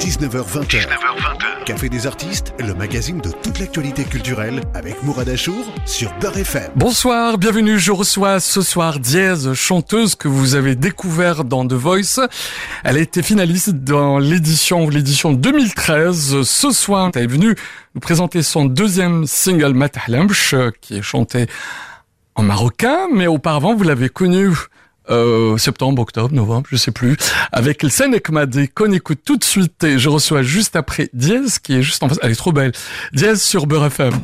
19h-20h. Café des artistes, le magazine de toute l'actualité culturelle avec Mourad Achour sur Beurre FM. Bonsoir, bienvenue. Je reçois ce soir Diez, chanteuse que vous avez découvert dans The Voice. Elle a été finaliste dans l'édition 2013. Ce soir, elle est venue nous présenter son deuxième single Matahlamch, qui est chanté en marocain, mais auparavant vous l'avez connu septembre, octobre, novembre, je sais plus, avec Elsan Ekmadi qu'on écoute tout de suite et je reçois juste après Diez qui est juste en face. Elle est trop belle. Diez sur Beurre FM.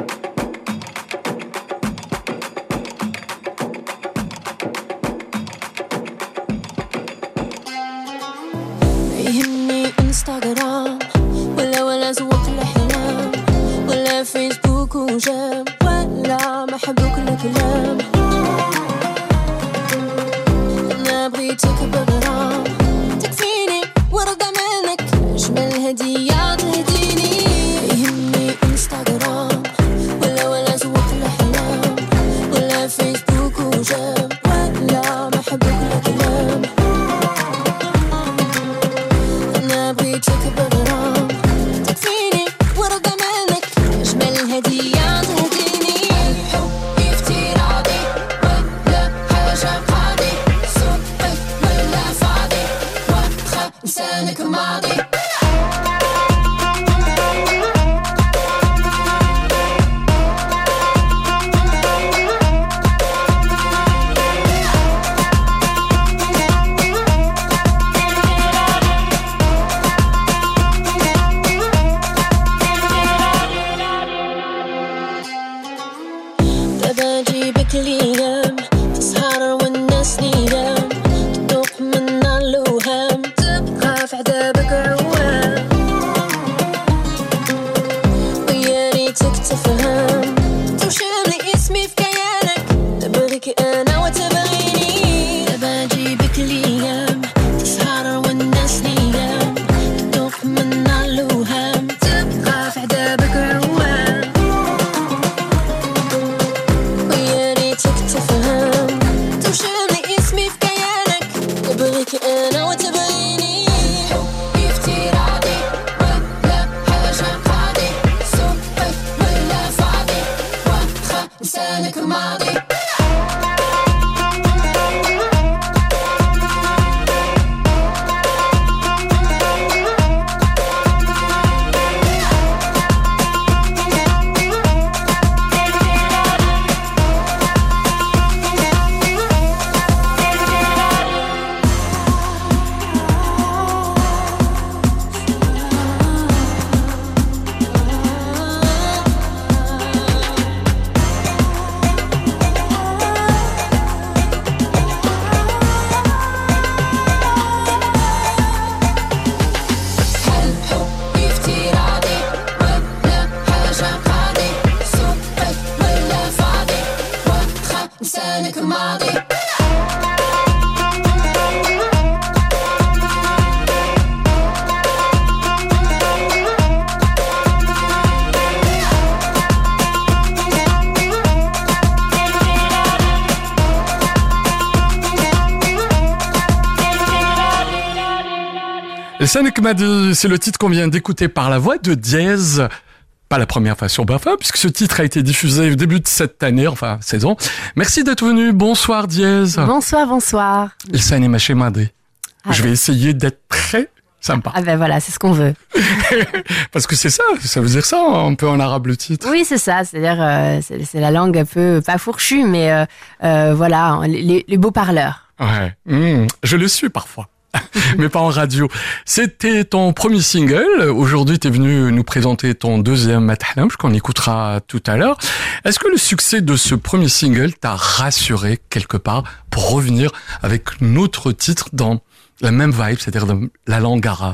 انستغرام ولا زوق الاحلام ولا فيسبوك وجام ولا محبوك الكلام انا بغيتك بغرام تكفيني ورقة منك اجمل هدية تهديني يهمني انستغرام ولا زوق الاحلام ولا فيسبوك وجام ولا محبوك الكلام بغيتك بغرام تكفيني ورقة منك أجمل هدية تهديني الحب افتراضي ولا حاجة قاضي صدق ولا فاضي واخا لسانك ماضي ليام تسهر والناس نيام تذوق منا الوهام تبقى في عذابك عوام ويا ريتك تفهم توشم لي اسمي في كيانك نبغيك انا وتبغيني دابا نجيبك ليام تسهر والناس نيام تذوق منا الوهام تبقى في عذابك عوام تفهم توشملي اسمي في كيانك نبغيك انا وتبغيني حبي افتراضي ولا حاجة قاضي صدق ولا فاضي واخا لسانك ماضي Elsan Ekmadi, c'est le titre qu'on vient d'écouter par la voix de Diez. Pas la première fois sur Beurre FM, puisque ce titre a été diffusé au début de cette année, enfin saison. Merci d'être venu. Bonsoir Diez. Bonsoir. Elsan Ekmadi. Je vais essayer d'être très sympa. Ah ben voilà, c'est ce qu'on veut. Parce que c'est ça veut dire ça un peu en arabe le titre. Oui, c'est ça, c'est-à-dire c'est la langue un peu, pas fourchue, mais voilà, les beaux parleurs. Ouais, je le suis parfois. Mais pas en radio. C'était ton premier single. Aujourd'hui, tu es venu nous présenter ton deuxième Matahlamch qu'on écoutera tout à l'heure. Est-ce que le succès de ce premier single t'a rassuré quelque part pour revenir avec notre titre dans la même vibe, c'est-à-dire dans la langue arabe?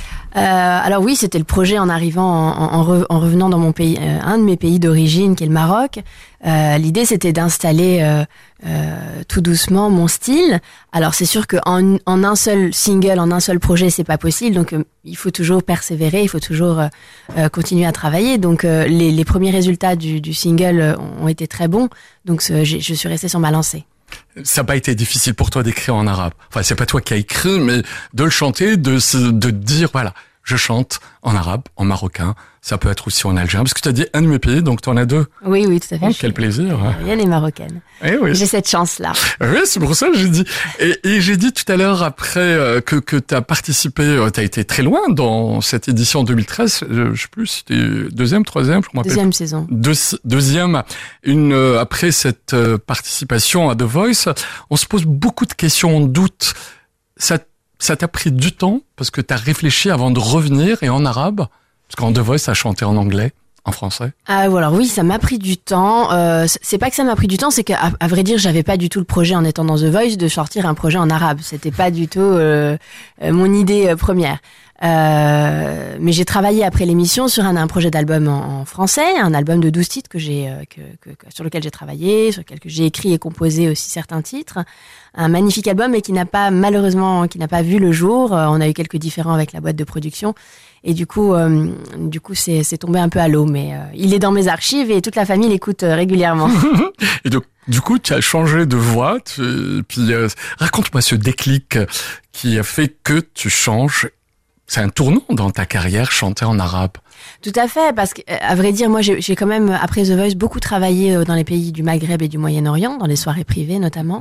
Alors oui, c'était le projet en arrivant, en revenant dans mon pays, un de mes pays d'origine, qui est le Maroc. L'idée, c'était d'installer tout doucement mon style. Alors c'est sûr qu'en un seul single, en un seul projet, c'est pas possible. Donc il faut toujours persévérer, il faut toujours continuer à travailler. Donc les premiers résultats du single ont été très bons. Donc je suis restée sur ma lancée. Ça n'a pas été difficile pour toi d'écrire en arabe. Enfin, c'est pas toi qui as écrit, mais de le chanter, de dire, voilà, je chante en arabe, en marocain. Ça peut être aussi en algérien, parce que tu as dit un de mes pays, donc tu en as deux. Oui, tout à fait. Oh, quel plaisir. Algérienne et marocaine. Eh oui. J'ai cette chance-là. Oui, c'est pour ça que j'ai dit. Et j'ai dit tout à l'heure après que tu as participé, tu as été très loin dans cette édition 2013. Je sais plus si c'était deuxième, troisième, je me rappelle. Deuxième saison. Deuxième. Après cette participation à The Voice, on se pose beaucoup de questions, on doute. Ça t'a pris du temps parce que tu as réfléchi avant de revenir et en arabe? Parce qu'en The Voice, ça chantait en anglais, en français. Alors oui, ça m'a pris du temps. C'est pas que ça m'a pris du temps, c'est qu'à vrai dire, j'avais pas du tout le projet en étant dans The Voice de sortir un projet en arabe. C'était pas du tout mon idée première. Mais j'ai travaillé après l'émission sur un projet d'album en français, un album de 12 titres sur lequel j'ai travaillé, sur lequel j'ai écrit et composé aussi certains titres. Un magnifique album, mais qui n'a pas vu le jour. On a eu quelques différends avec la boîte de production. Et du coup, c'est tombé un peu à l'eau, mais il est dans mes archives et toute la famille l'écoute régulièrement. Et donc, du coup, tu as changé de voix. Puis raconte-moi ce déclic qui a fait que tu changes. C'est un tournant dans ta carrière, chanter en arabe. Tout à fait, parce que, à vrai dire, moi, j'ai quand même, après The Voice, beaucoup travaillé dans les pays du Maghreb et du Moyen-Orient, dans les soirées privées notamment.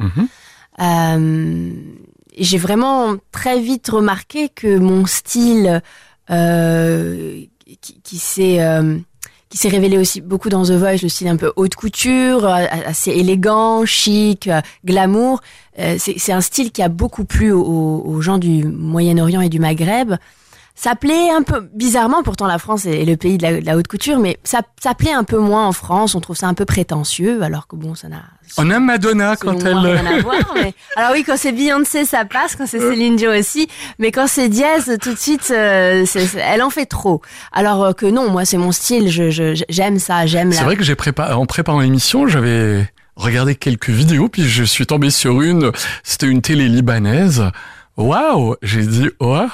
J'ai vraiment très vite remarqué que mon style, qui s'est révélé aussi beaucoup dans The Voice, le style un peu haute couture, assez élégant, chic, glamour. C'est un style qui a beaucoup plu aux gens du Moyen-Orient et du Maghreb. Ça plaît un peu bizarrement, pourtant la France est le pays de la haute couture, mais ça plaît un peu moins en France. On trouve ça un peu prétentieux, alors que bon, ça n'a. On aime Madonna quand elle. Rien à voir, mais... Alors oui, quand c'est Beyoncé, ça passe. Quand c'est Céline Dion aussi, mais quand c'est Diaz, tout de suite, elle en fait trop. Alors que non, moi c'est mon style. J'aime ça, j'aime. C'est vrai que en préparant l'émission, j'avais regardé quelques vidéos, puis je suis tombé sur c'était une télé libanaise. Waouh! J'ai dit, waouh!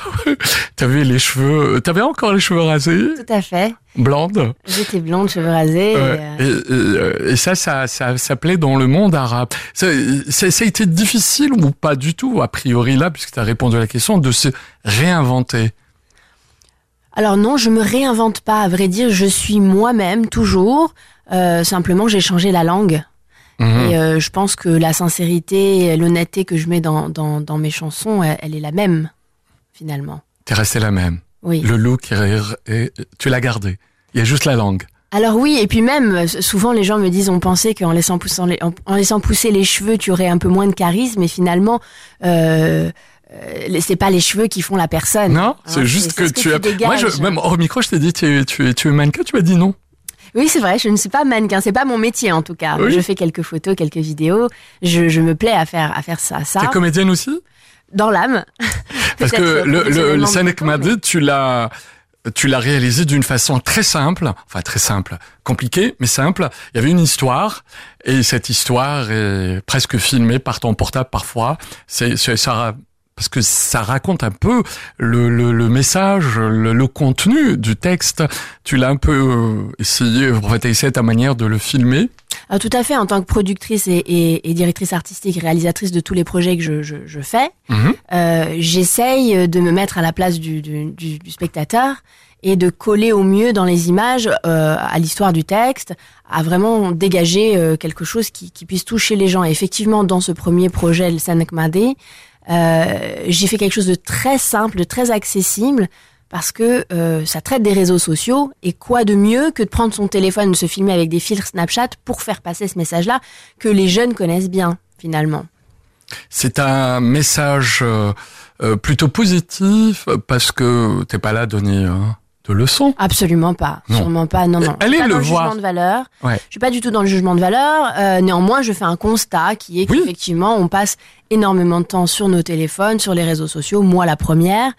T'avais encore les cheveux rasés? Tout à fait. Blonde? J'étais blonde, cheveux rasés. Et ça plaît dans le monde arabe. Ça a été difficile ou pas du tout, a priori là, puisque t'as répondu à la question, de se réinventer? Alors non, je me réinvente pas. À vrai dire, je suis moi-même, toujours. Simplement, j'ai changé la langue. Et je pense que la sincérité et l'honnêteté que je mets dans mes chansons, elle est la même, finalement. T'es restée la même. Oui. Le look, tu l'as gardé. Il y a juste la langue. Alors oui, et puis même, souvent les gens me disent, on pensait qu'en laissant pousser les cheveux, tu aurais un peu moins de charisme, mais finalement, c'est pas les cheveux qui font la personne. Non, c'est juste que tu as... Moi, même hors micro, je t'ai dit, tu es mannequin, tu m'as dit non. Oui, c'est vrai, je ne suis pas mannequin, c'est pas mon métier en tout cas. Oui. Je fais quelques photos, quelques vidéos, je me plais à faire ça. T'es comédienne aussi? Dans l'âme. Parce que le Sanek Madi, tu l'as réalisé d'une façon très simple, compliquée, mais simple. Il y avait une histoire, et cette histoire est presque filmée par ton portable parfois. Parce que ça raconte un peu le message, le contenu du texte. Tu l'as un peu essayé, t'as essayé ta manière de le filmer. Alors, tout à fait, en tant que productrice et directrice artistique, réalisatrice de tous les projets que je fais, j'essaye de me mettre à la place du spectateur et de coller au mieux dans les images à l'histoire du texte, à vraiment dégager quelque chose qui puisse toucher les gens. Et effectivement, dans ce premier projet, le Sanek Madi, j'ai fait quelque chose de très simple, de très accessible, parce que ça traite des réseaux sociaux, et quoi de mieux que de prendre son téléphone, de se filmer avec des filtres Snapchat pour faire passer ce message-là que les jeunes connaissent bien, finalement. C'est un message plutôt positif, parce que t'es pas là à donner de leçons. Absolument pas, non. Sûrement pas, non. Allez pas le dans voir. Le jugement de valeur. Ouais. Je suis pas du tout dans le jugement de valeur. Néanmoins, je fais un constat qui est qu'effectivement, on passe énormément de temps sur nos téléphones, sur les réseaux sociaux, moi la première,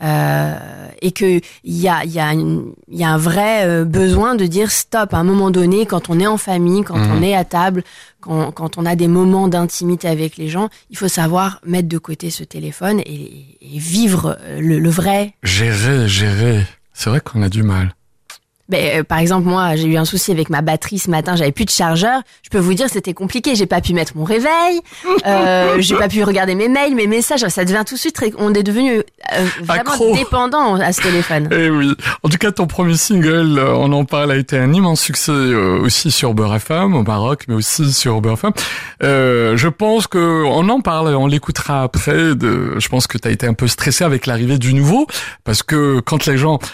et que il y a un vrai besoin de dire stop à un moment donné, quand on est en famille, quand on est à table, quand on a des moments d'intimité avec les gens, il faut savoir mettre de côté ce téléphone et vivre le vrai. Gérer. C'est vrai qu'on a du mal. Par exemple, moi, j'ai eu un souci avec ma batterie ce matin, j'avais plus de chargeur. Je peux vous dire, c'était compliqué. J'ai pas pu mettre mon réveil, j'ai pas pu regarder mes mails, mes messages. Ça devient tout de suite, on est devenu vraiment Accro. dépendant à ce téléphone. Eh oui. En tout cas, ton premier single, on en parle, a été un immense succès aussi sur Beurre FM au Maroc, mais aussi sur Beurre FM. Je pense que on en parle, on l'écoutera après. Je pense que tu as été un peu stressé avec l'arrivée du nouveau, parce que quand les gens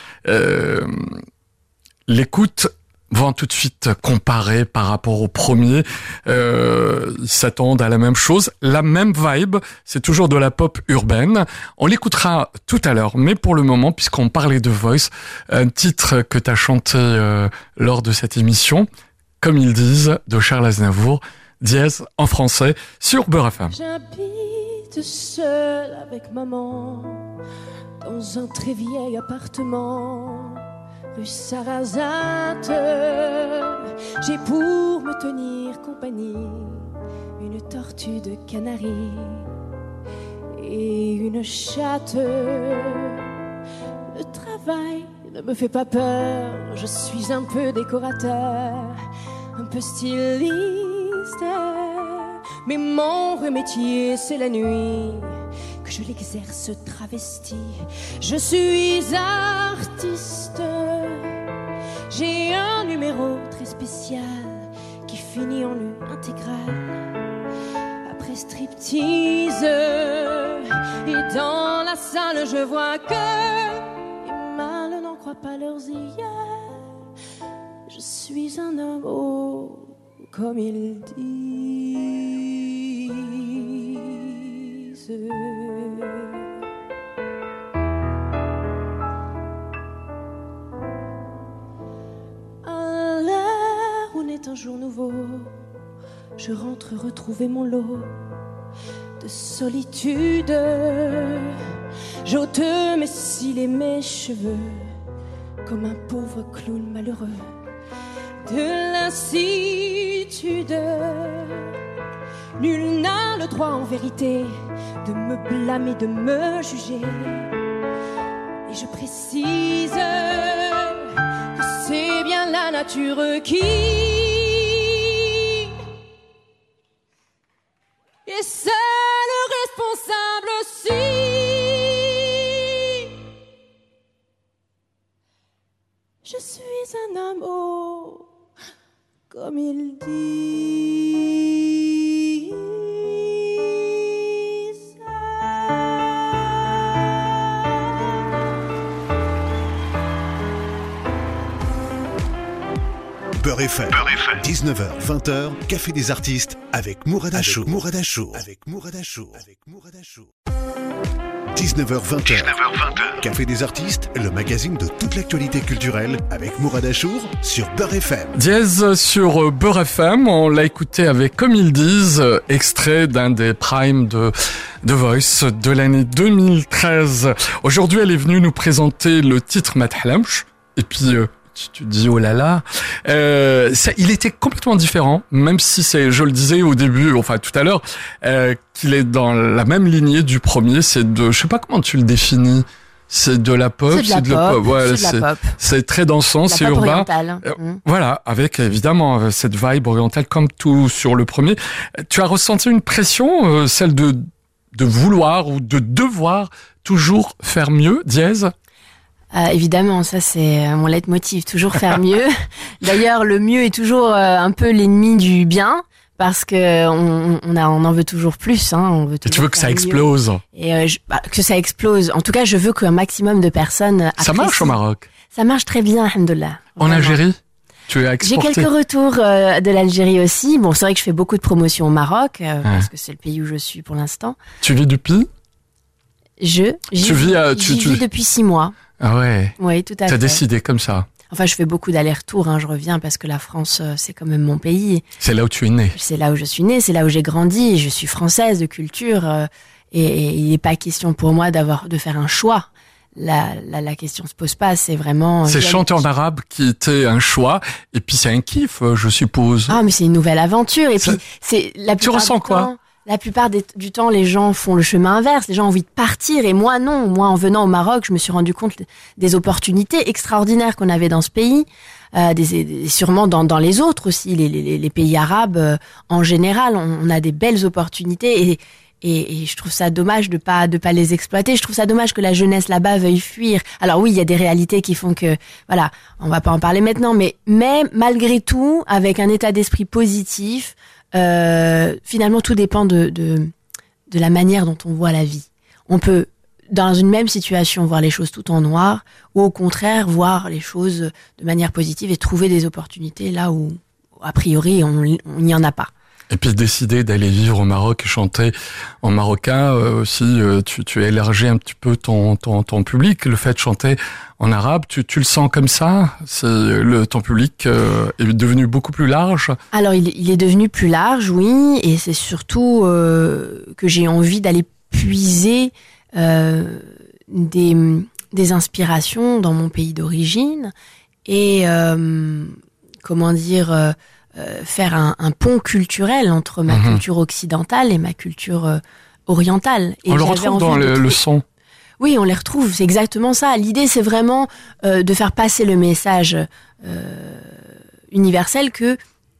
l'écoute, vont tout de suite comparer par rapport au premier, ils s'attendent à la même chose, la même vibe, c'est toujours de la pop urbaine. On l'écoutera tout à l'heure, mais pour le moment, puisqu'on parlait de Voice, un titre que tu as chanté lors de cette émission, Comme ils disent, de Charles Aznavour, dièse en français, sur Beurre FM. J'habite seule avec maman dans un très vieil appartement rue Sarrazate. J'ai pour me tenir compagnie une tortue de Canaries et une chatte. Le travail ne me fait pas peur, je suis un peu décorateur, un peu styliste. Mais mon vrai métier c'est la nuit, que je l'exerce travesti. Je suis artiste. J'ai un numéro très spécial qui finit en lu intégral. Après striptease, et dans la salle je vois que les mâles n'en croient pas leurs yeux. Je suis un homme haut, comme ils disent. À l'heure où naît un jour nouveau, je rentre retrouver mon lot de solitude. J'ôte mes cils et mes cheveux comme un pauvre clown malheureux de lassitude. Nul n'a le droit en vérité de me blâmer, de me juger. Et je précise que c'est bien la nature qui est seule responsable si je suis un homme haut, comme ils disent. Beurre FM, 19h, 20h, Café des artistes avec Mourad Achour. 19h, 20h, Café des artistes, le magazine de toute l'actualité culturelle avec Mourad Achour sur Beurre FM. Dièse sur Beurre FM, on l'a écouté avec Comme ils disent, extrait d'un des primes de Voice de l'année 2013. Aujourd'hui, elle est venue nous présenter le titre Matahlamch, et puis tu te dis oh là là, il était complètement différent, même si c'est, je le disais au début, enfin tout à l'heure, qu'il est dans la même lignée du premier. C'est de, je sais pas comment tu le définis. C'est de la pop, c'est de la pop. Ouais, c'est de la pop. C'est très dansant, c'est pop urbain. Voilà, avec évidemment cette vibe orientale comme tout sur le premier. Tu as ressenti une pression, celle de vouloir ou de devoir toujours faire mieux, Dièse? Évidemment, ça c'est mon leitmotiv, toujours faire mieux. D'ailleurs, le mieux est toujours un peu l'ennemi du bien, parce que on en veut toujours plus. On veut toujours. Tu veux que ça mieux. Explose. Et que ça explose. En tout cas, je veux qu'un maximum de personnes apprécient. Ça marche au Maroc? Ça marche très bien, alhamdoulilah. En Algérie? Tu as exporté? J'ai quelques retours de l'Algérie aussi. Bon, c'est vrai que je fais beaucoup de promotions au Maroc, parce que c'est le pays où je suis pour l'instant. Tu vis depuis? J'y vis depuis 6 mois. Ah ouais. Oui, tout à fait. T'as décidé comme ça. Enfin, je fais beaucoup d'allers-retours, je reviens parce que la France, c'est quand même mon pays. C'est là où tu es née. C'est là où je suis née, c'est là où j'ai grandi. Je suis française de culture, et il n'est pas question pour moi de faire un choix. La question se pose pas, c'est vraiment... C'est chanter en arabe qui était un choix, et puis c'est un kiff, je suppose. Ah, mais c'est une nouvelle aventure, et puis c'est la Tu ressens quoi? la plupart du temps, les gens font le chemin inverse. Les gens ont envie de partir. Et moi, non. Moi, en venant au Maroc, je me suis rendu compte des opportunités extraordinaires qu'on avait dans ce pays. Sûrement dans les autres aussi, les pays arabes, en général, on a des belles opportunités. Et je trouve ça dommage de pas les exploiter. Je trouve ça dommage que la jeunesse là-bas veuille fuir. Alors oui, il y a des réalités qui font que, voilà, on va pas en parler maintenant, mais malgré tout, avec un état d'esprit positif, finalement tout dépend de la manière dont on voit la vie. On peut, dans une même situation, voir les choses tout en noir, ou au contraire, voir les choses de manière positive et trouver des opportunités là où, a priori, on n'y en a pas. Et puis décider d'aller vivre au Maroc et chanter en marocain aussi, tu élargis un petit peu ton public. Le fait de chanter en arabe, tu le sens comme ça? Ton public est devenu beaucoup plus large? Alors il est devenu plus large, oui, et c'est surtout que j'ai envie d'aller puiser des inspirations dans mon pays d'origine et faire un pont culturel entre ma culture occidentale et ma culture orientale. Et on le retrouve dans le son. Oui, on les retrouve, c'est exactement ça. L'idée, c'est vraiment de faire passer le message universel que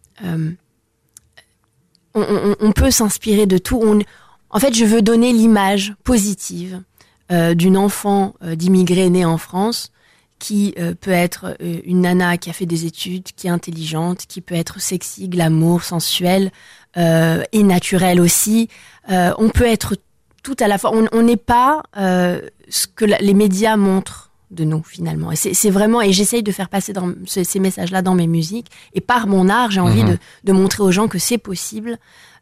on peut s'inspirer de tout. En fait, je veux donner l'image positive d'une enfant d'immigrés née en France qui peut être une nana qui a fait des études, qui est intelligente, qui peut être sexy, glamour, sensuelle et naturelle aussi. On peut être tout à la fois. On n'est pas ce que les médias montrent de nous finalement. Et c'est vraiment, et j'essaye de faire passer ces messages-là dans mes musiques. Et par mon art, j'ai envie de montrer aux gens que c'est possible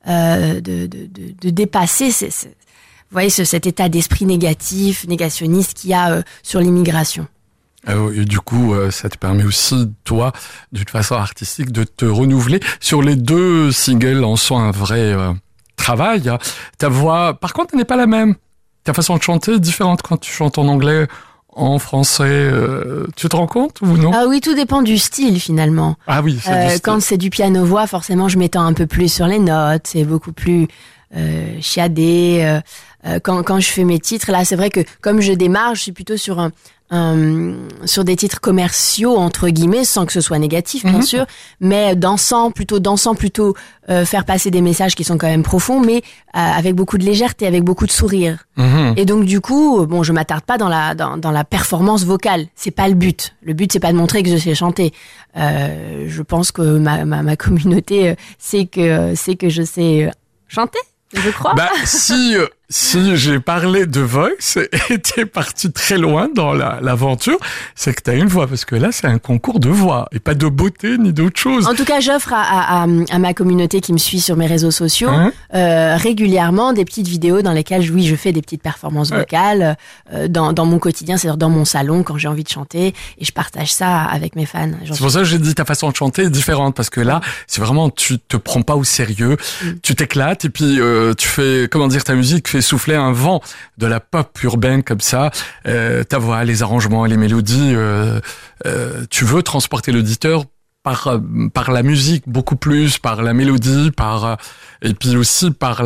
de dépasser vous voyez, cet état d'esprit négationniste qu'il y a sur l'immigration. Et du coup, ça te permet aussi, toi, d'une façon artistique, de te renouveler. Sur les 2 singles, en soi, un vrai travail. Ta voix, par contre, n'est pas la même. Ta façon de chanter est différente quand tu chantes en anglais, en français. Tu te rends compte ou non? Ah oui, tout dépend du style, finalement. Ah oui, c'est du style. Quand c'est du piano-voix, forcément, je m'étends un peu plus sur les notes. C'est beaucoup plus chiadé. Quand je fais mes titres, là, c'est vrai que comme je démarre, je suis plutôt sur sur des titres commerciaux entre guillemets, sans que ce soit négatif bien sûr, mais dansant plutôt, faire passer des messages qui sont quand même profonds, mais avec beaucoup de légèreté, avec beaucoup de sourire. Et donc du coup, bon, je m'attarde pas dans la performance vocale. C'est pas le but. Le but, c'est pas de montrer que je sais chanter. Je pense que ma communauté sait que je sais chanter. Je crois. Bah, si j'ai parlé de Voice et t'es parti très loin dans l'aventure, c'est que t'as une voix, parce que là, c'est un concours de voix et pas de beauté ni d'autre chose. En tout cas, j'offre à ma communauté qui me suit sur mes réseaux sociaux régulièrement des petites vidéos dans lesquelles, je fais des petites performances vocales dans mon quotidien, c'est-à-dire dans mon salon quand j'ai envie de chanter, et je partage ça avec mes fans. C'est pour ça que j'ai dit ta façon de chanter est différente, parce que là, c'est vraiment, tu te prends pas au sérieux, tu t'éclates et puis tu fais, ta musique fait souffler un vent de la pop urbaine comme ça, ta voix, les arrangements, les mélodies, tu veux transporter l'auditeur par la musique beaucoup plus, par la mélodie, et puis aussi par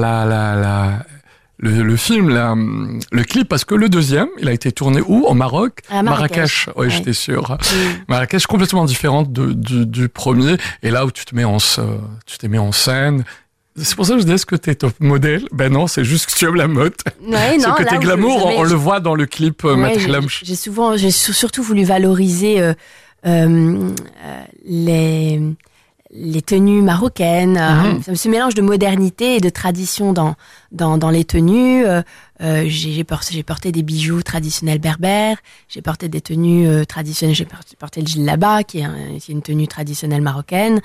le film, le clip, parce que le deuxième, il a été tourné où? Au Maroc? À Marrakech. Oui, j'étais sûr. Marrakech, complètement différente du premier, et là où tu t'es mis en scène. C'est pour ça que je dis, est-ce que t'es top modèle? Ben non, c'est juste que tu aimes la mode. Ouais, non, ce côté glamour, on le voit dans le clip Matrilem. J'ai surtout voulu valoriser les tenues marocaines, ce mélange de modernité et de tradition dans les tenues. J'ai porté des bijoux traditionnels berbères, j'ai porté des tenues traditionnelles, j'ai porté le djellaba qui est une tenue traditionnelle marocaine.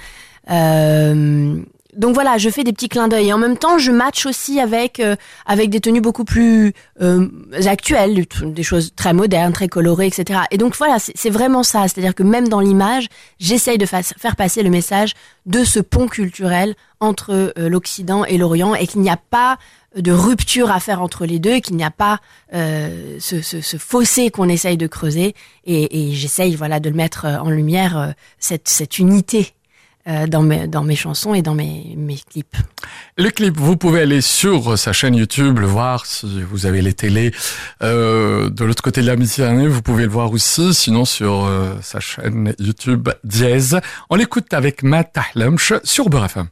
Donc voilà, je fais des petits clins d'œil. Et en même temps, je match aussi avec des tenues beaucoup plus actuelles, des choses très modernes, très colorées, etc. Et donc voilà, c'est vraiment ça. C'est-à-dire que même dans l'image, j'essaye de faire passer le message de ce pont culturel entre l'Occident et l'Orient, et qu'il n'y a pas de rupture à faire entre les deux, qu'il n'y a pas ce fossé qu'on essaye de creuser. Et j'essaye de le mettre en lumière, cette unité dans mes chansons et dans mes clips. Le clip, vous pouvez aller sur sa chaîne YouTube, le voir si vous avez les télés de l'autre côté de la Méditerranée, vous pouvez le voir aussi, sinon sur sa chaîne YouTube Diez. On l'écoute avec Ma Tahlamch sur Beurre FM.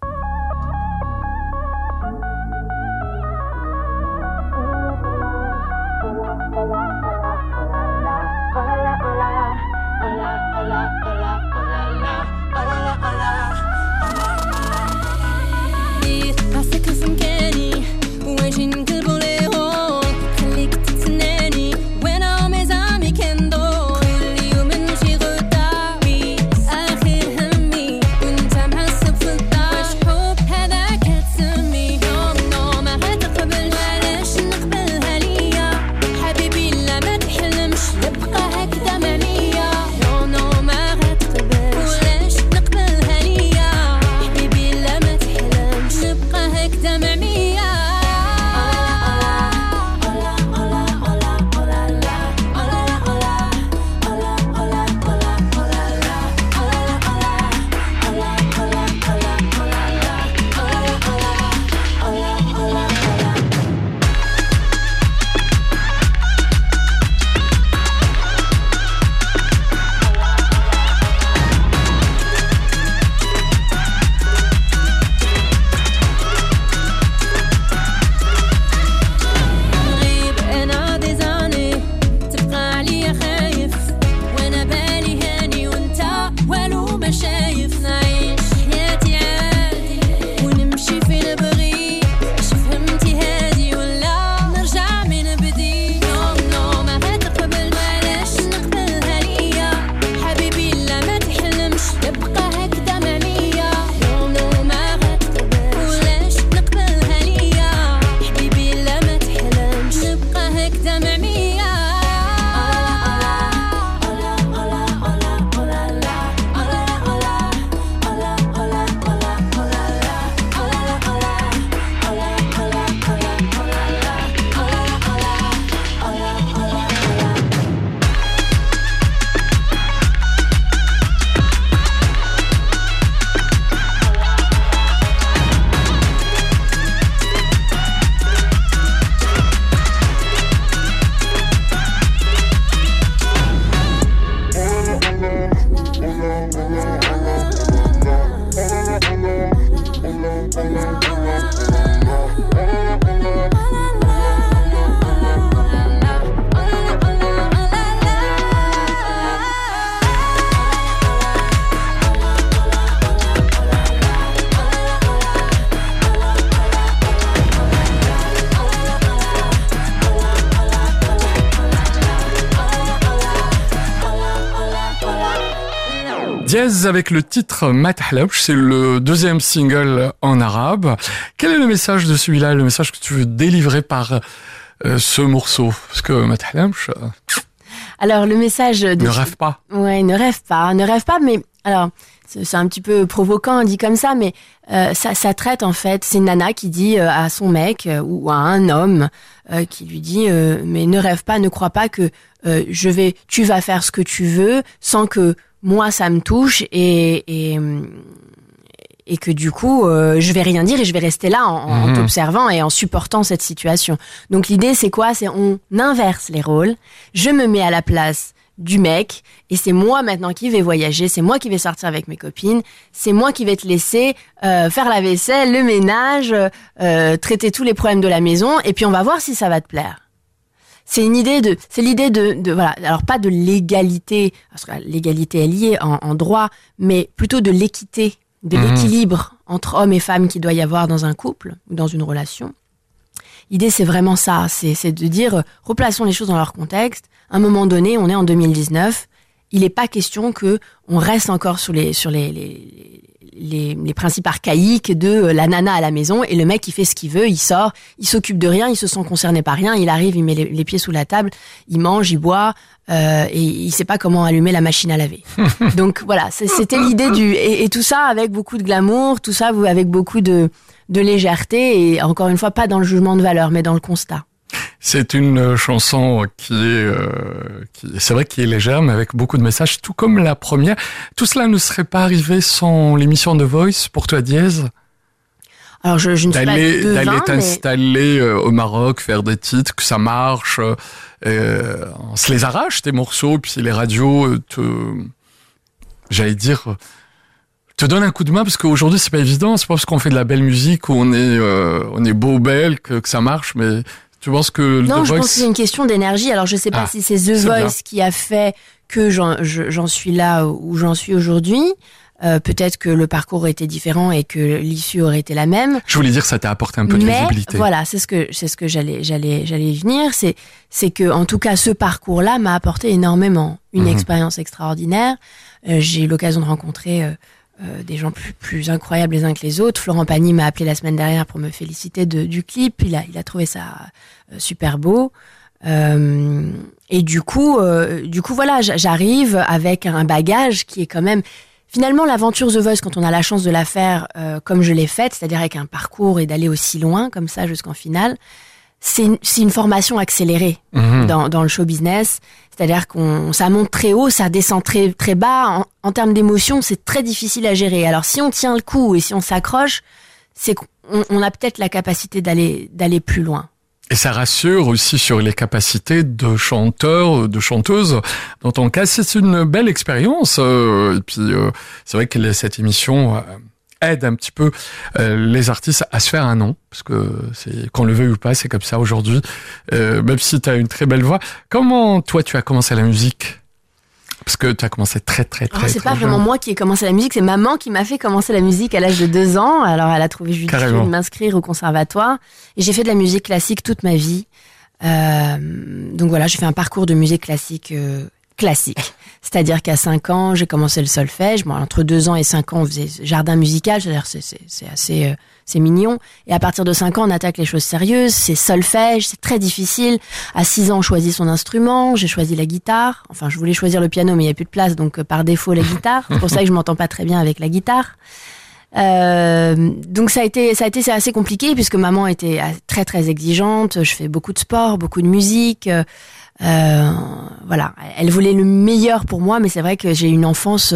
Diez avec le titre Ma Tahlamch, c'est le deuxième single en arabe. Quel est le message de celui-là, le message que tu veux délivrer par ce morceau? Parce que Ma Tahlamch... Alors le message... Ne rêve pas. Ouais, ne rêve pas, mais... Alors, c'est un petit peu provoquant, dit comme ça, mais ça traite en fait, c'est une nana qui dit à son mec ou à un homme qui lui dit mais ne rêve pas, ne crois pas que tu vas faire ce que tu veux sans que moi ça me touche et que du coup je vais rien dire et je vais rester là en t'observant et en supportant cette situation. Donc l'idée c'est quoi? C'est on inverse les rôles, je me mets à la place du mec et c'est moi maintenant qui vais voyager, c'est moi qui vais sortir avec mes copines, c'est moi qui vais te laisser faire la vaisselle, le ménage, traiter tous les problèmes de la maison et puis on va voir si ça va te plaire. C'est l'idée de voilà, alors pas de l'égalité, parce que l'égalité est liée en droit, mais plutôt de l'équité, de l'équilibre entre hommes et femmes qu'il doit y avoir dans un couple ou dans une relation. L'idée, c'est vraiment ça, c'est de dire, replaçons les choses dans leur contexte. À un moment donné, on est en 2019, il n'est pas question que on reste encore sur les principes archaïques de la nana à la maison et le mec il fait ce qu'il veut, il sort, il s'occupe de rien, il se sent concerné par rien, il arrive, il met les pieds sous la table, il mange, il boit et il sait pas comment allumer la machine à laver. Donc voilà, c'était l'idée et tout ça avec beaucoup de glamour, tout ça avec beaucoup de légèreté et encore une fois pas dans le jugement de valeur mais dans le constat. C'est une chanson c'est vrai qui est légère, mais avec beaucoup de messages, tout comme la première. Tout cela ne serait pas arrivé sans l'émission The Voice pour toi, Diez? Alors je ne suis pas devin, d'aller t'installer au Maroc, faire des titres, que ça marche, on se les arrache tes morceaux, puis les radios te donnent un coup de main, parce qu'aujourd'hui c'est pas évident, c'est pas parce qu'on fait de la belle musique, où on est beau, belle, que ça marche, mais tu penses que non, The je Voice... pense que c'est une question d'énergie. Alors je sais pas si c'est The Voice qui a fait que j'en suis là où j'en suis aujourd'hui. Peut-être que le parcours était différent et que l'issue aurait été la même. Je voulais dire, ça t'a apporté un peu de visibilité. Voilà, c'est ce que j'allais y venir. C'est que, en tout cas, ce parcours-là m'a apporté énormément. Une expérience extraordinaire. J'ai eu l'occasion de rencontrer des gens plus incroyables les uns que les autres. Florent Pagny m'a appelé la semaine dernière pour me féliciter du clip. Il a trouvé ça super beau. Et du coup, voilà, j'arrive avec un bagage qui est quand même... Finalement, l'aventure The Voice, quand on a la chance de la faire comme je l'ai faite, c'est-à-dire avec un parcours et d'aller aussi loin, comme ça, jusqu'en finale, c'est une formation accélérée dans le show business. C'est-à-dire ça monte très haut, ça descend très, très bas. En termes d'émotion, c'est très difficile à gérer. Alors, si on tient le coup et si on s'accroche, c'est qu'on a peut-être la capacité d'aller plus loin. Et ça rassure aussi sur les capacités de chanteurs, de chanteuses. Dans ton cas, c'est une belle expérience. Et puis, c'est vrai que cette émission aide un petit peu les artistes à se faire un nom. Parce que qu'on le veuille ou pas, c'est comme ça aujourd'hui. Même si tu as une très belle voix. Comment, toi, tu as commencé la musique ? Parce que tu as commencé très c'est pas vraiment moi qui ai commencé la musique, c'est maman qui m'a fait commencer la musique à l'âge de 2 ans. Alors elle a trouvé judicieux de m'inscrire au conservatoire. Et j'ai fait de la musique classique toute ma vie. Donc voilà, j'ai fait un parcours de musique classique classique. C'est-à-dire qu'à 5 ans, j'ai commencé le solfège. Bon, entre 2 ans et 5 ans, on faisait jardin musical, c'est-à-dire c'est assez c'est mignon. Et à partir de 5 ans, on attaque les choses sérieuses. C'est solfège, c'est très difficile. À 6 ans, on choisit son instrument. J'ai choisi la guitare. Enfin, je voulais choisir le piano, mais il n'y a plus de place, donc par défaut, la guitare. C'est pour ça que je m'entends pas très bien avec la guitare. Donc ça a été c'est assez compliqué, puisque maman était très, très exigeante. Je fais beaucoup de sport, beaucoup de musique. Voilà, elle voulait le meilleur pour moi, mais c'est vrai que j'ai eu une enfance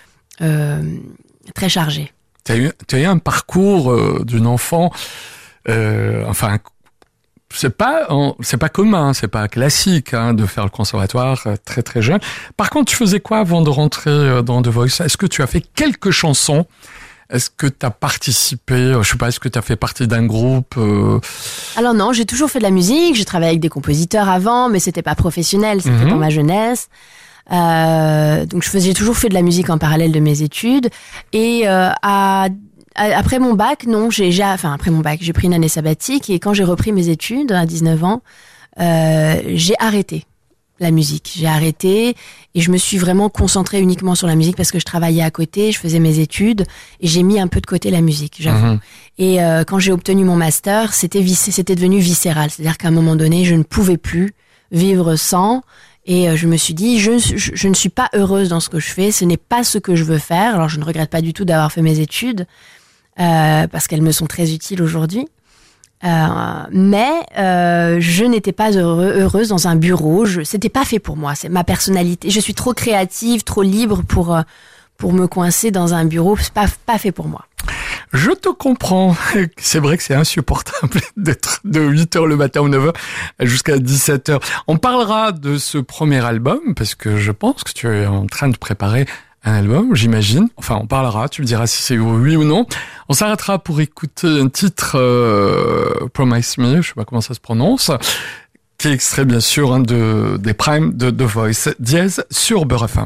très chargée. Tu as eu un parcours d'une enfant, enfin, c'est pas commun, c'est pas classique de faire le conservatoire très très jeune. Par contre, tu faisais quoi avant de rentrer dans The Voice ? Est-ce que tu as fait quelques chansons ? Est-ce que tu as participé, je sais pas, est-ce que tu as fait partie d'un groupe Alors non, j'ai toujours fait de la musique, j'ai travaillé avec des compositeurs avant, mais c'était pas professionnel, c'était dans ma jeunesse. Donc j'ai toujours fait de la musique en parallèle de mes études. Et après mon bac, non, après mon bac, j'ai pris une année sabbatique, et quand j'ai repris mes études à 19 ans, j'ai arrêté la musique. J'ai arrêté et je me suis vraiment concentrée uniquement sur la musique, parce que je travaillais à côté, je faisais mes études et j'ai mis un peu de côté la musique, j'avoue. Et quand j'ai obtenu mon master, c'était devenu viscéral. C'est-à-dire qu'à un moment donné, je ne pouvais plus vivre sans. Et je me suis dit, je ne suis pas heureuse dans ce que je fais, ce n'est pas ce que je veux faire. Alors je ne regrette pas du tout d'avoir fait mes études, parce qu'elles me sont très utiles aujourd'hui. Mais je n'étais pas heureuse dans un bureau. C'était pas fait pour moi. C'est ma personnalité. Je suis trop créative, trop libre pour me coincer dans un bureau. C'est pas fait pour moi. Je te comprends. C'est vrai que c'est insupportable d'être de 8h le matin ou 9h jusqu'à 17h. On parlera de ce premier album, parce que je pense que tu es en train de préparer un album, j'imagine. Enfin, on parlera, tu me diras si c'est oui ou non. On s'arrêtera pour écouter un titre, Promise Me, je sais pas comment ça se prononce, qui est extrait bien sûr des primes de The Voice. Diez sur Beurre FM.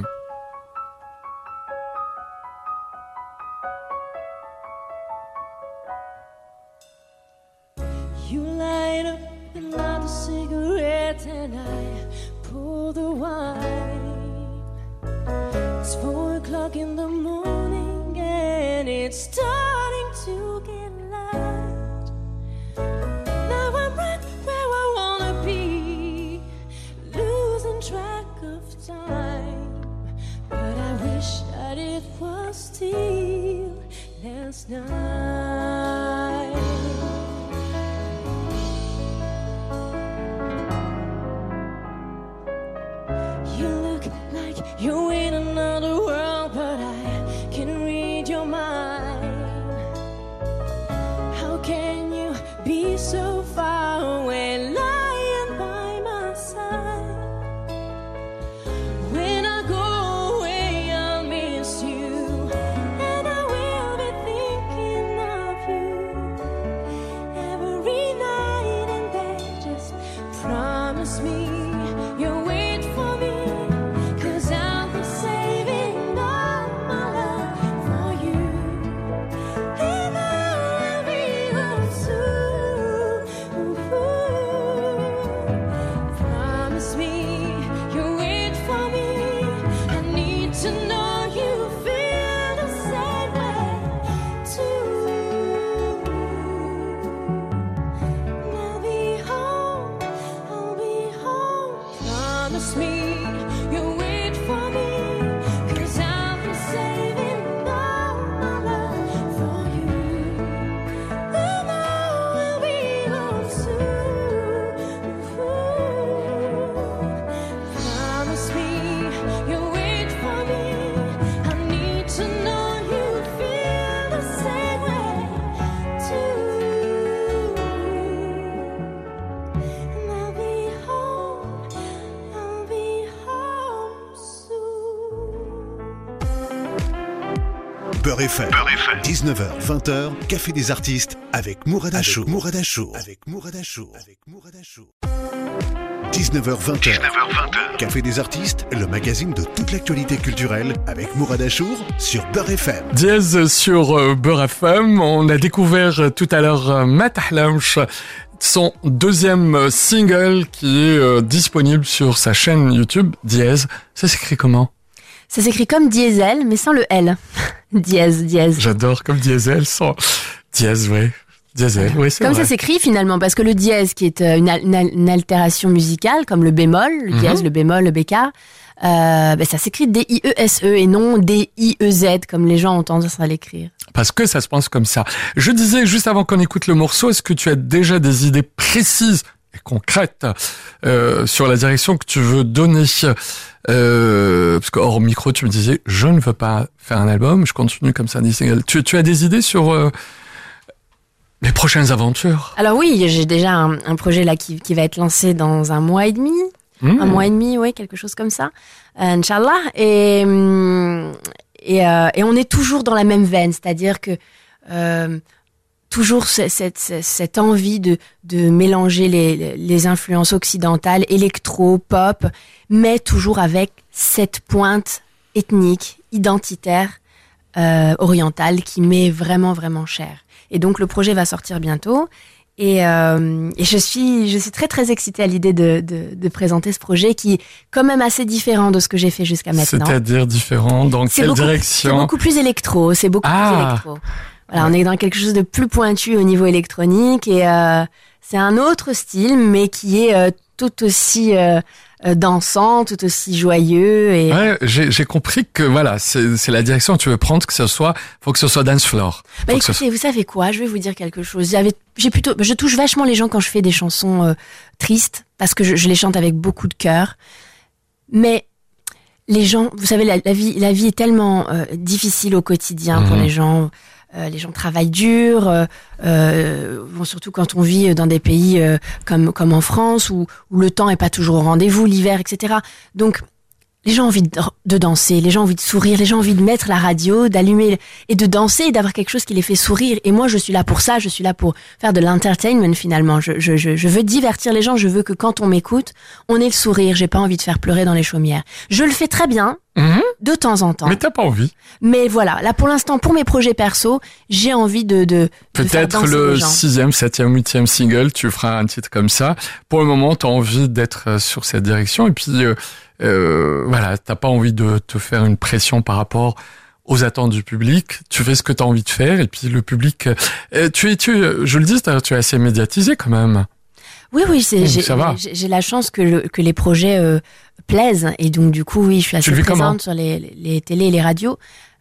You light up another cigarette and I pour the wine. It's 4 o'clock in the morning and it's starting to get light. Now I'm right where I wanna be, losing track of time. But I wish that it was still last night. look like you're in another world, but I can read your mind. How can you be so far away, lying by my side? When I go away, I'll miss you, and I will be thinking of you every night and day. Just promise me you'll wait for me, 'cause I'll be saving all my love for you, and I'll be home soon. Promise me you'll wait for me. I need to know you feel the same way too. And I'll be home. Promise me you'll wait for me, 'cause I'll be saving all my love for you, and I will be home soon. Promise me you'll wait for me. I need to know you feel the same way too. And I'll be home soon. Beurre FM. 19h, 20h, Café des artistes avec Mourad Achour. 19h, 20h. Café des artistes, le magazine de toute l'actualité culturelle avec Mourad Achour sur Beurre FM. Diez sur Beurre FM. On a découvert tout à l'heure Matahlamch, son deuxième single qui est disponible sur sa chaîne YouTube Diez. Ça s'écrit comment? Ça s'écrit comme diesel, mais sans le L. Diez. J'adore, comme diesel sans dièse, ouais. Diesel, oui, c'est Comme vrai. ça s'écrit finalement, parce que le dièse qui est une altération musicale, comme le bémol, le dièse, le bémol, le béca, ça s'écrit D-I-E-S-E et non D-I-E-Z comme les gens ont tendance à l'écrire. Parce que ça se pense comme ça. Je disais, juste avant qu'on écoute le morceau, est-ce que tu as déjà des idées précises et concrètes sur la direction que tu veux donner? Parce que hors micro, tu me disais, je ne veux pas faire un album, je continue comme ça des singles. Tu as des idées sur les prochaines aventures? Alors oui, j'ai déjà un projet là qui va être lancé dans un mois et demi. Un mois et demi, oui, quelque chose comme ça. Inch'Allah. Et on est toujours dans la même veine, c'est-à-dire que toujours cette envie de mélanger les influences occidentales, électro, pop, mais toujours avec cette pointe ethnique, identitaire, orientale qui m'est vraiment, vraiment chère. Et donc le projet va sortir bientôt. Et je suis très très excitée à l'idée de présenter ce projet qui est quand même assez différent de ce que j'ai fait jusqu'à maintenant. C'est-à-dire différent, dans quelle direction? C'est beaucoup plus électro, plus électro. Voilà, on est dans quelque chose de plus pointu au niveau électronique et c'est un autre style mais qui est tout aussi dansant, tout aussi joyeux et ouais, j'ai compris que voilà, c'est la direction que tu veux prendre, faut que ce soit dance floor. Bah écoutez, vous savez quoi, je vais vous dire quelque chose. Je touche vachement les gens quand je fais des chansons tristes parce que je les chante avec beaucoup de cœur. Mais les gens, vous savez, la vie est tellement difficile au quotidien pour les gens. Les gens travaillent dur, surtout quand on vit dans des pays comme en France où le temps est pas toujours au rendez-vous, l'hiver, etc. Donc les gens ont envie de danser, les gens ont envie de sourire, les gens ont envie de mettre la radio, d'allumer et de danser et d'avoir quelque chose qui les fait sourire. Et moi, je suis là pour ça, je suis là pour faire de l'entertainment finalement. Je veux divertir les gens, je veux que quand on m'écoute, on ait le sourire. J'ai pas envie de faire pleurer dans les chaumières. Je le fais très bien. De temps en temps. Mais t'as pas envie. Mais voilà, là pour l'instant, pour mes projets perso, j'ai envie de peut-être le 6e, 7e, 8e single, tu feras un titre comme ça. Pour le moment, t'as envie d'être sur cette direction et puis voilà, t'as pas envie de te faire une pression par rapport aux attentes du public. Tu fais ce que t'as envie de faire et puis le public. Je le dis, tu es assez médiatisé quand même. Oui, j'ai la chance que les projets plaisent et donc du coup oui, je suis assez présente sur les télés et les radios.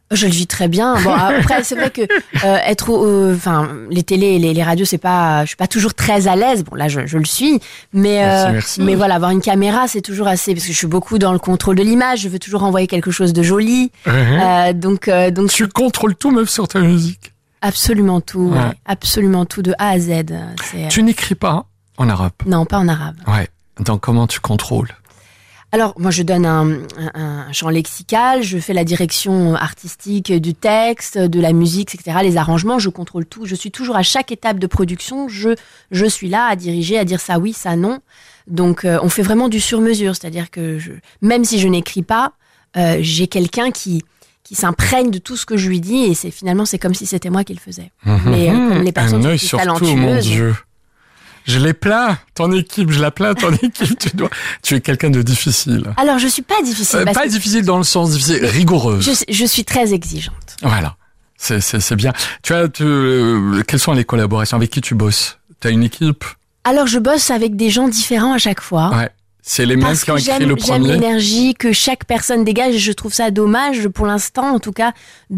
Je le vis très bien. Bon, après, c'est vrai que les télés et les radios, je suis pas toujours très à l'aise. Bon, là, je le suis, mais merci. mais voilà, avoir une caméra, c'est toujours assez, parce que je suis beaucoup dans le contrôle de l'image. Je veux toujours envoyer quelque chose de joli. Donc tu contrôles tout, même sur ta musique. Absolument tout, ouais. Absolument tout de A à Z. Tu n'écris pas en arabe? Non, pas en arabe. Ouais. Donc comment tu contrôles? Alors, moi, je donne un champ lexical, je fais la direction artistique du texte, de la musique, etc. Les arrangements, je contrôle tout. Je suis toujours à chaque étape de production, je suis là à diriger, à dire ça oui, ça non. Donc, on fait vraiment du sur-mesure, c'est-à-dire que même si je n'écris pas, j'ai quelqu'un qui s'imprègne de tout ce que je lui dis, et c'est comme si c'était moi qui le faisais. Mais comme les personnes un œil sont sur talentueuses, tout, mon Dieu. Je l'ai plaint, ton équipe, tu es quelqu'un de difficile. Alors, je suis pas difficile. Pas difficile dans le sens difficile, rigoureuse. Je suis très exigeante. Voilà, c'est bien. Quelles sont les collaborations? Avec qui tu bosses? T'as une équipe? Alors, je bosse avec des gens différents à chaque fois. Ouais. C'est les mêmes qui ont écrit le premier. J'aime l'énergie que chaque personne dégage, et je trouve ça dommage, pour l'instant, en tout cas,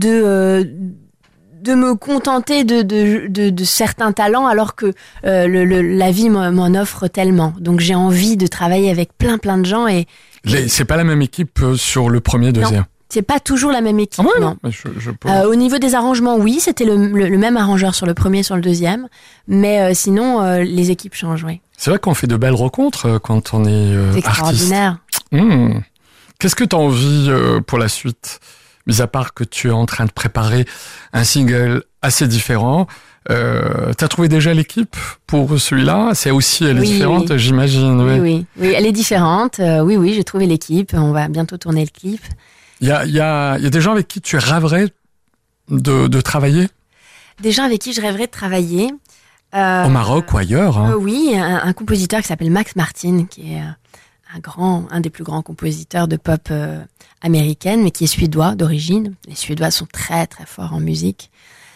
de me contenter de certains talents, alors que la vie m'en offre tellement. Donc j'ai envie de travailler avec plein de gens, c'est pas la même équipe sur le premier, deuxième. Non, c'est pas toujours la même équipe. Ah ouais, non. Je peux... Au niveau des arrangements, oui, c'était le même arrangeur sur le premier, sur le deuxième, mais sinon les équipes changent, oui. C'est vrai qu'on fait de belles rencontres quand on est c'est extraordinaire. Artiste. Qu'est-ce que tu as envie pour la suite? Mis à part que tu es en train de préparer un single assez différent, t'as trouvé déjà l'équipe pour celui-là? Elle est différente, oui. J'imagine. Oui, elle est différente. Oui, j'ai trouvé l'équipe. On va bientôt tourner le clip. Il y a des gens avec qui tu rêverais de travailler? Des gens avec qui je rêverais de travailler. Au Maroc ou ailleurs? Oui, un compositeur qui s'appelle Max Martin, qui est un des plus grands compositeurs de pop américaine, mais qui est suédois d'origine. Les Suédois sont très très forts en musique.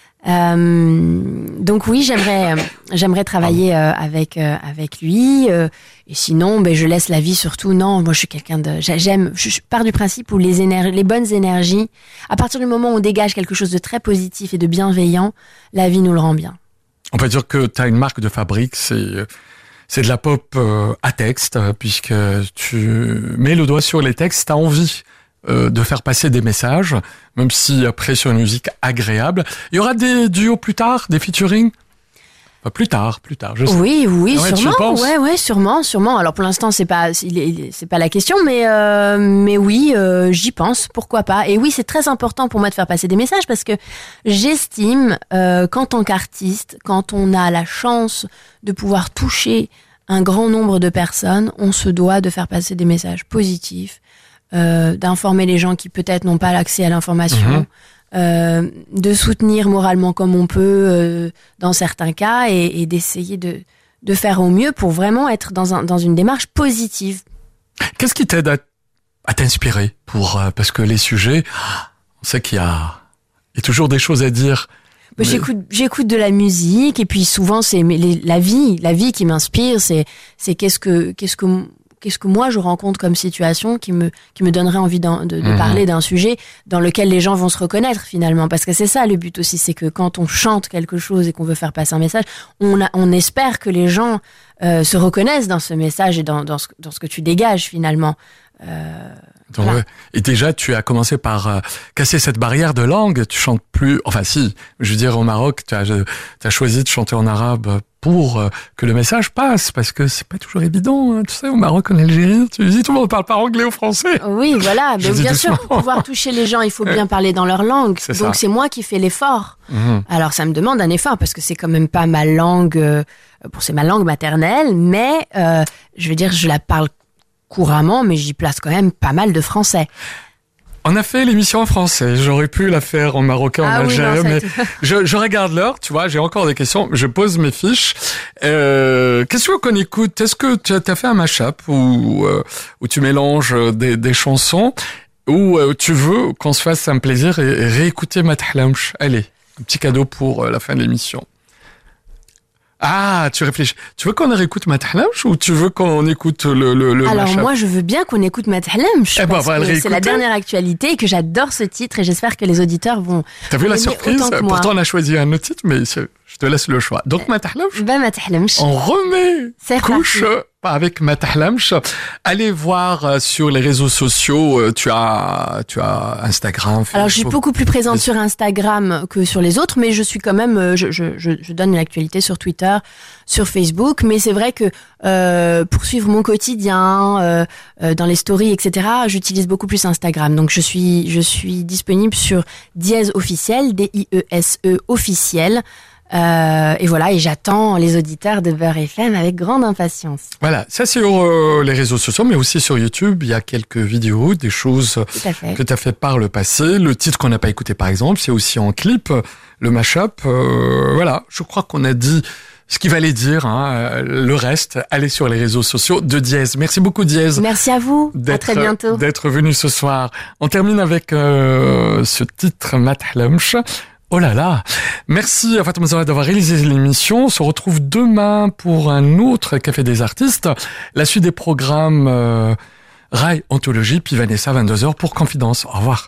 Donc oui, j'aimerais travailler avec lui. Et sinon, je laisse la vie surtout. Non, moi je suis quelqu'un je pars du principe où les bonnes énergies, à partir du moment où on dégage quelque chose de très positif et de bienveillant, la vie nous le rend bien. On peut dire que tu as une marque de fabrique, c'est de la pop à texte, puisque tu mets le doigt sur les textes, tu as envie de faire passer des messages, même si après sur une musique agréable. Il y aura des duos plus tard, des featuring? Plus tard, je sais. Oui, ouais, sûrement. Ouais, sûrement. Alors pour l'instant, c'est pas la question, mais oui, j'y pense. Pourquoi pas? Et oui, c'est très important pour moi de faire passer des messages, parce que j'estime qu'en tant qu'artiste, quand on a la chance de pouvoir toucher un grand nombre de personnes, on se doit de faire passer des messages positifs, d'informer les gens qui peut-être n'ont pas l'accès à l'information. De soutenir moralement comme on peut dans certains cas, et d'essayer de faire au mieux pour vraiment être dans une démarche positive. Qu'est-ce qui t'aide à t'inspirer parce que les sujets, on sait qu'il y a toujours des choses à dire. J'écoute de la musique, et puis souvent c'est la vie qui m'inspire. C'est qu'est-ce que moi je rencontre comme situation qui me donnerait envie de parler d'un sujet dans lequel les gens vont se reconnaître finalement, parce que c'est ça le but aussi, c'est que quand on chante quelque chose et qu'on veut faire passer un message, on espère que les gens se reconnaissent dans ce message et dans ce que tu dégages finalement. Voilà. Ouais. Et déjà, tu as commencé par casser cette barrière de langue. Tu chantes plus... Enfin, si, je veux dire, au Maroc, tu as choisi de chanter en arabe pour que le message passe, parce que c'est pas toujours évident. Hein. Tu sais, au Maroc, en Algérie, tu dis, tout le monde parle pas anglais ou français. Oui, voilà. Mais bien sûr, pour pouvoir toucher les gens, il faut bien parler dans leur langue. Donc, c'est moi qui fais l'effort. Alors, ça me demande un effort, parce que c'est quand même pas ma langue... c'est ma langue maternelle, mais je veux dire, je la parle couramment, mais j'y place quand même pas mal de français. On a fait l'émission en français. J'aurais pu la faire en marocain, en algérien, mais je regarde l'heure, tu vois, j'ai encore des questions. Je pose mes fiches. Qu'est-ce qu'on écoute? Est-ce que tu as fait un mash-up où tu mélanges des chansons, ou tu veux qu'on se fasse un plaisir et réécouter Ma Tahlamch? Allez, un petit cadeau pour la fin de l'émission. Ah, tu réfléchis. Tu veux qu'on réécoute Ma Tahlamch ou tu veux qu'on écoute le Alors mashup? moi, je veux bien qu'on écoute Ma Tahlamch, Eh ben, parce on va le que c'est la réécouter. dernière actualité et que j'adore ce titre et j'espère que les auditeurs vont T'as vu la aimer surprise? autant que moi. Pourtant, on a choisi un autre titre, mais je te laisse le choix. Donc, Ma Tahlamch, Ma Tahlamch. on remet C'est couche avec Ma Tahlamch. Allez voir sur les réseaux sociaux. Tu as Instagram, Facebook. Alors, je suis beaucoup plus présente sur Instagram que sur les autres, mais je suis quand même, je donne l'actualité sur Twitter, sur Facebook. Mais c'est vrai que pour suivre mon quotidien, dans les stories, etc., j'utilise beaucoup plus Instagram. Donc, je suis disponible sur Dièse officiel, DIESE officiel. Et voilà, et j'attends les auditeurs de Beurre FM avec grande impatience. Voilà, ça c'est sur les réseaux sociaux, mais aussi sur YouTube. Il y a quelques vidéos, des choses Tout à fait. que tu as fait par le passé. Le titre qu'on n'a pas écouté, par exemple, c'est aussi en clip, le mashup. Voilà, je crois qu'on a dit ce qu'il fallait dire. Hein. Le reste, allez sur les réseaux sociaux de Dièse. Merci beaucoup, Dièse. Merci à vous. À très bientôt. D'être venu ce soir. On termine avec ce titre Ma Tahlamch. Oh là là. Merci à Fatma Zahra d'avoir réalisé l'émission. On se retrouve demain pour un autre Café des artistes. La suite des programmes Rai Anthologie, puis Vanessa 22h pour Confidence. Au revoir.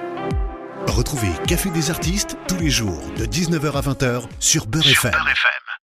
Retrouvez Café des artistes tous les jours de 19h à 20h sur Beurre FM.